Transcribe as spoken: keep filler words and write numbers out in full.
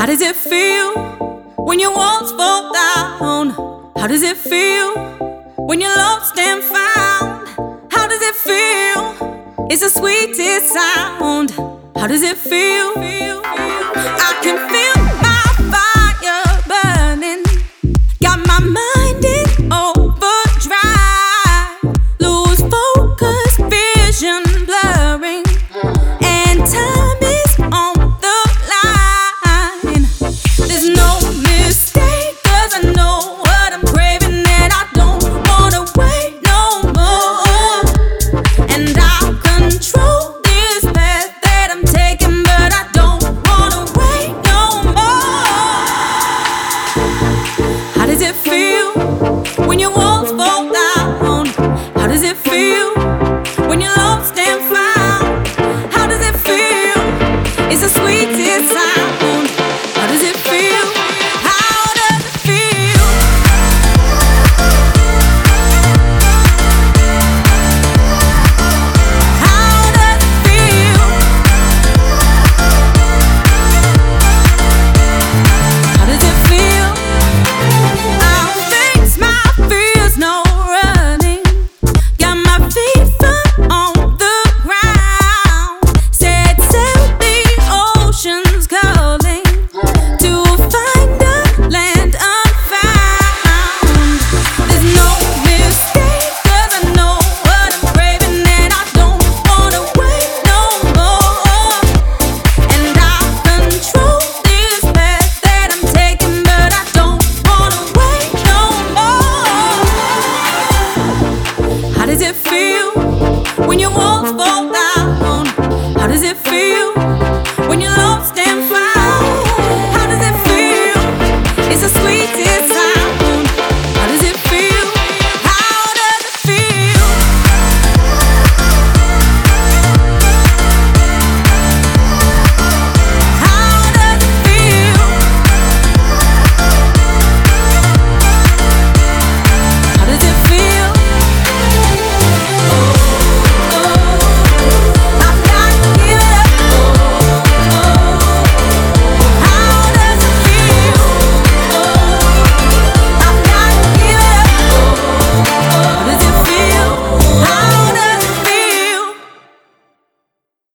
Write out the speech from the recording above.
How does it feel when your walls fall down? How does it feel when you're lost and found? How does it feel? It's the sweetest sound. How does it feel?